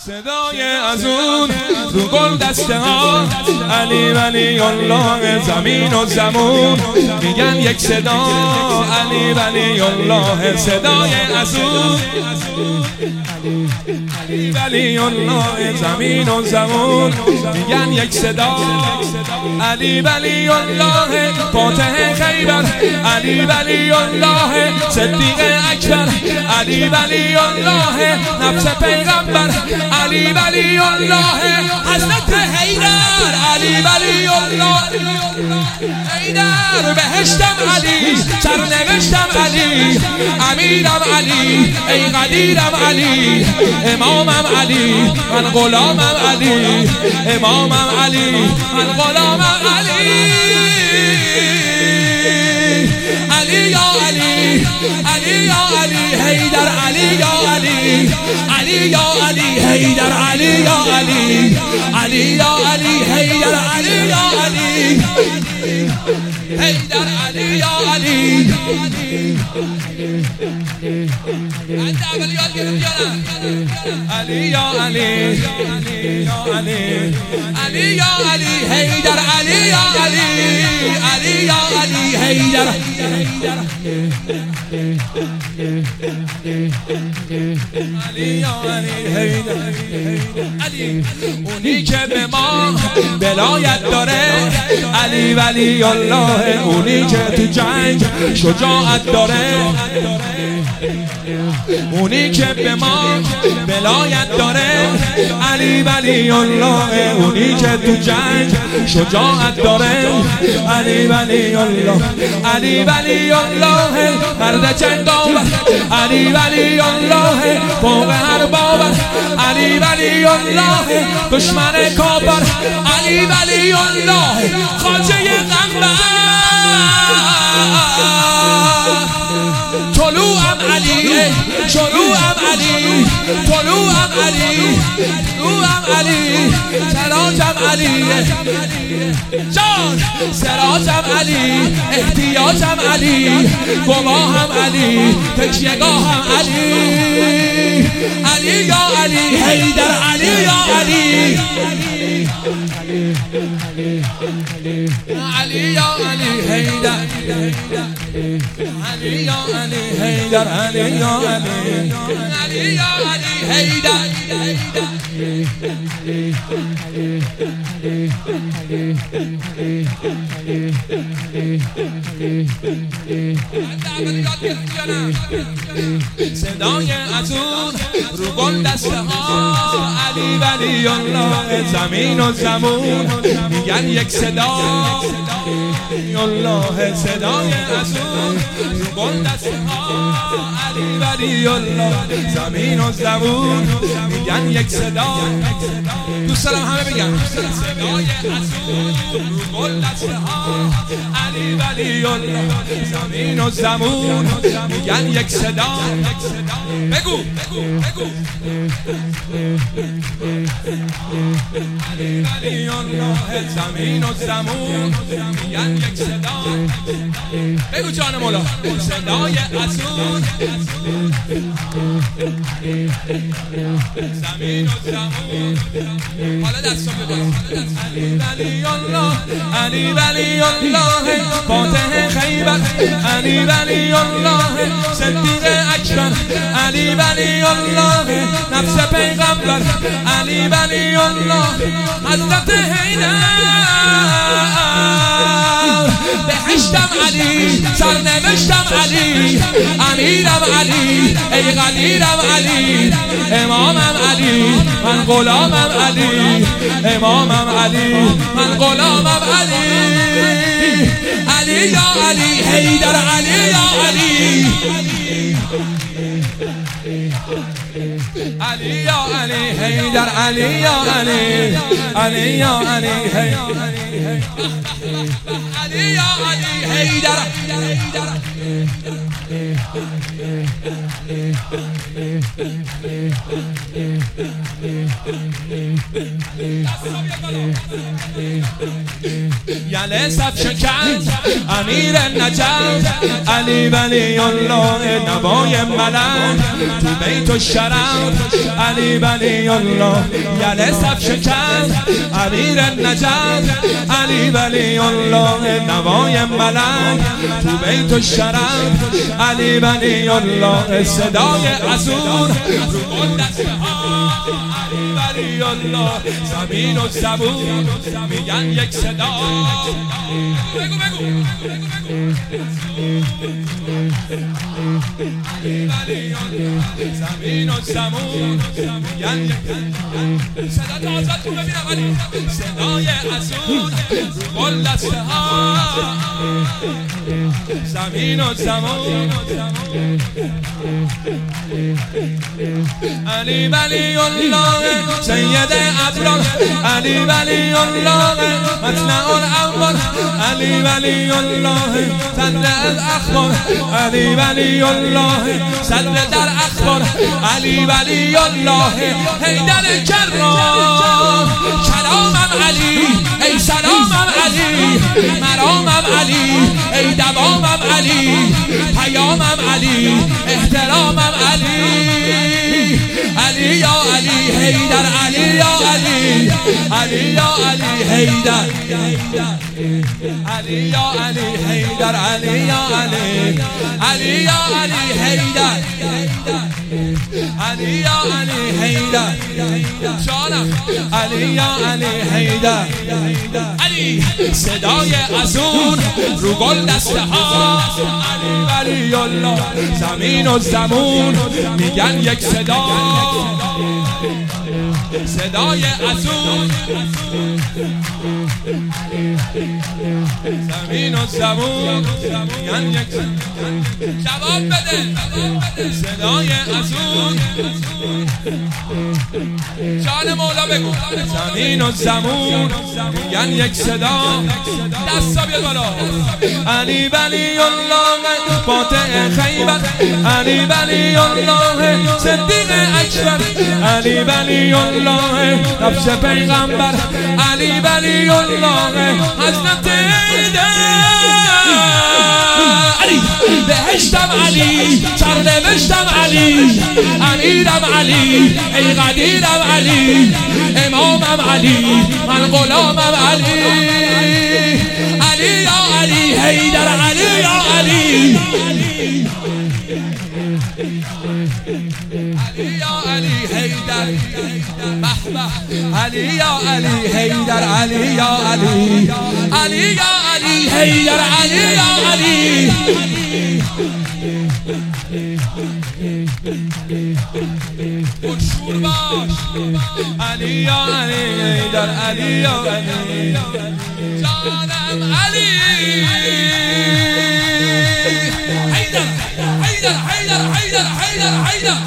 صدای از اون رو گل دسته ها، علی ولی الله زمین و زمون میگن یک صدا، علی ولی الله. صدای از اون علی ولی الله زمین و زمون میگن یک صدا، علی ولی الله فاتح خیبر، علی ولی الله صدیق اکبر، علی ولی الله نفس پیغمبر، علی ولی الله حضرت حیدر، علی ولی الله حیدر. بهشتم علی، سرنوشتم علی، امیرم علی، ای قدیرم علی، امامم علی، من غلامم علی، امامم علی، من غلامم علی. علی یا علی، علی یا علی حیدر، علی یا علی، علی یا علی حیدر، علی یا علی، علی یا علی حیدر، علی یا علی حیدر، علی یا علی. علی یا علی، علی یا علی حیدر، علی یا علی، علی یا علی حیدر. علی یا علی حیدر، علی اونی که به ما ولایت داره، علی ولی الله اونی که تو جنگ شجاعت داره، اونی که به ما ولایت داره، علی ولی الله اونی که تو جنگ شجاعت داره، علی ولی الله، علی ولی الله مرد جنگاور، علی ولی الله فوق هر باور، علی ولی الله دشمن کافر، علی ولی الله خواجه غمبر. طلوعم علی، شروعم علی، طلوعم علی، طلوعم علی، سراجم علی جان، سراجم علی، احتیاجم علی، گواهم علی، تکیهگاهم علی، علی یا علی حیدر، علی یا علی، علی یا علی حیدر، علی یا علی حیدر، علی یا علی، علی یا علی حیدر. صدای از اون رو گل دسته ها، علی ولی الله زمین و زمون میگن یک صدا، الله. صدای از اون رو گل دسته ها، علی ولی الله زمین و زمون میگن یک صدا. دوست دارم همه بگن صدای از اون رو گل دسته ها، علی ولی الله زمین و زمون میگن یک صدا. بگو بگو علی ولی الله زمین و زمون میگن یک صدا. بگو جان مولا صدای از اون زمین و زمون. حالا دستم بگو علی ولی الله، علی ولی الله فاتح خیبر، علی ولی الله صدیق اکبر، علی ولی الله نفس پیغمبر، علی ولی الله حضرت حیدر. بهشتم علی، سرنوشتم علی، امیرم علی، ای قدیرم علی، امامم علی، من غلامم علی، امامم علی، من غلامم علی. علی یا علی حیدر، علی یا علی، علی یا علی حیدر، علی یا علی، علی یا علی حیدر، علی یا علی حیدر. یله صف شکن امیر نجف علی ولی الله نوای ملک تو بیت الشرف علی ولی الله یله صف شکن امیر نجف علی ولی الله نوای ملک تو بیت الشرف علی ولی الله صدای عصور رو علی ولی الله زمین و زبون میگن یک صدا بگو علی ولی الله زمین و زبون میگن یک صدا تازه تو ببینم علی صدای عصور رو گل دسته ها زمین و زمان علی ولی الله سید ابرار علی ولی الله مطلع الاول علی ولی الله صدر الاخبار علی ولی الله صدر در اخبار علی ولی الله حیدر جراح کلامم علی ای سلامم علی مرامم علی ای دوامم علی پیامم علی احترامم علی علی یا علی حیدر علی یا علی علی یا علی حیدر علی یا علی حیدر علی یا علی علی یا علی حیدر علی یا علی حیدر جانم علی یا علی حیدر علی صدای ازون رو گل دسته ها علی ولی الله زمین و زمون میگن یک صدا صدای ازون زمین و زمون میگن یک جواب بده صدای ازون جان مولا بگو زمین و زمون میگن یک صدا دستا بیا بالا علی ولی الله فاتح خیبر علی ولی الله صدیق اکبر علی ولی الله نفس پیغمبر علی ولی الله حضرت علی بهشتم علی سرنوشتم علی امیرم علی ای قدیرم علی امامم علی من غلامم علی علی یا علی حیدر علی یا علی علی یا علی حیدر علی یا علی حیدر علی یا علی علی یا علی حیدر علی یا علی مشهور باش علی یا علی حیدر علی یا علی جانم علی حیدر حیدر حیدر حیدر حیدر حیدر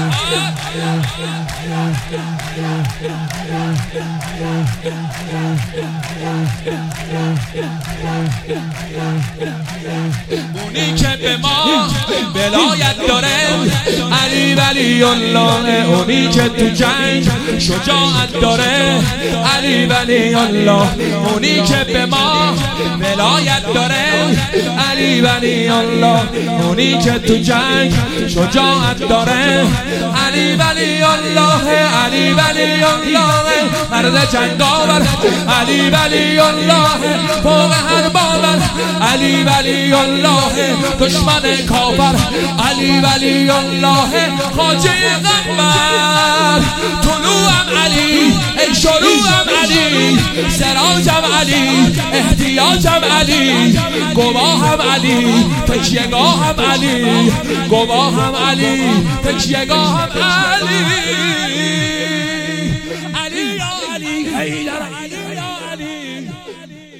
اونی که به ما ولایت داره علی ولی الله اونی که تو جنگ شجاعت داره علی ولی الله اونی که به ما ولایت داره علی ولی الله اونی که تو جنگ شجاعت داره علی ولی الله علی ولی الله مرد جنگاور علی ولی الله فوق هر باور علی ولی الله دشمن کافر علی ولی الله خواجه قمر طلوعم علی ای شروعم علی سراجم علی احتیاجم علی گواهم علی تکیهگاهم علی گواهم علی تکیهگاهم علی علی یا علی حیدر علی یا علی